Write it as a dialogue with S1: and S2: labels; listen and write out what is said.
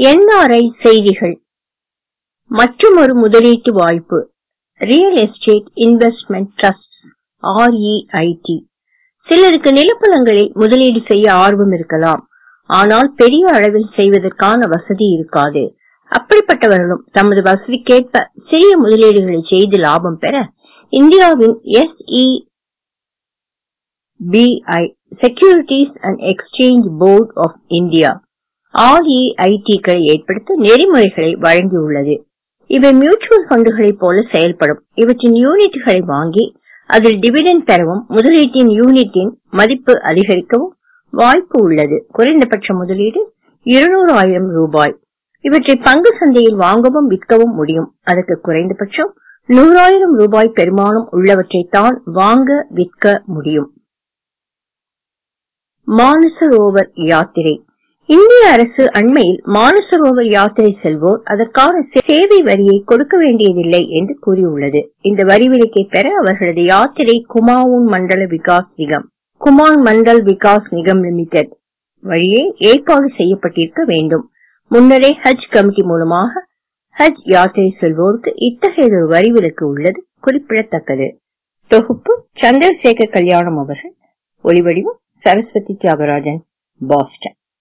S1: NRI செய்திகள். மற்றுமொரு முதலீட்டு வாய்ப்பு. Real estate investment trust REIT. சிலருக்கு நிலப்பலங்களில் முதலீடு செய்ய ஆர்வம் இருக்கலாம். ஆனால் பெரிய அளவில் செய்வதற்கான வசதி இருக்காது. அப்படிப்பட்டவர்களும் தமது வசதிக்கேற்ப சிறிய முதலீடுகளை செய்து லாபம் பெற இந்தியாவின் SEBI securities and exchange board of India REIT-களை ஏற்படுத்த நெறிமுறைகளை வழங்கியுள்ளது. இவை மியூச்சுவல் ஃபண்டுகளைப் போல செயல்படும். இவற்றின் யூனிட்களை வாங்கி அதில் டிவிடெண்ட் பெறவும் முதலீட்டின் யூனிட்டின் மதிப்பு அதிகரிக்கவும் வாய்ப்பு உள்ளது. குறைந்தபட்ச முதலீடு 200,000 ரூபாய். இவற்றை பங்கு சந்தையில் வாங்கவும் விற்கவும் முடியும். அதற்கு குறைந்தபட்சம் 100,000 ரூபாய் பெருமானம் உள்ளவற்றை தான் வாங்க விற்க முடியும். மானசரோவர் யாத்திரை. இந்திய அரசு அண்மையில் மானசரோவர் யாத்திரை செல்வோர் அதற்கான சேவை வரியை கொடுக்க வேண்டியதில்லை என்று கூறியுள்ளது. இந்த வரி விலக்கை பெற அவர்களது யாத்திரை குமாவுன் மண்டல் விகாஸ் நிகம் லிமிடெட் வழியே ஏற்பாடு செய்யப்பட்டிருக்க வேண்டும். முன்னரே ஹஜ் கமிட்டி மூலமாக ஹஜ் யாத்திரை செல்வோருக்கு இத்தகைய வரி விலக்கு உள்ளது குறிப்பிடத்தக்கது. தொகுப்பு சந்திரசேகர் கல்யாணம் அவர்கள். ஒளிவடிவம் சரஸ்வதி தியாகராஜன், பாஸ்டன்.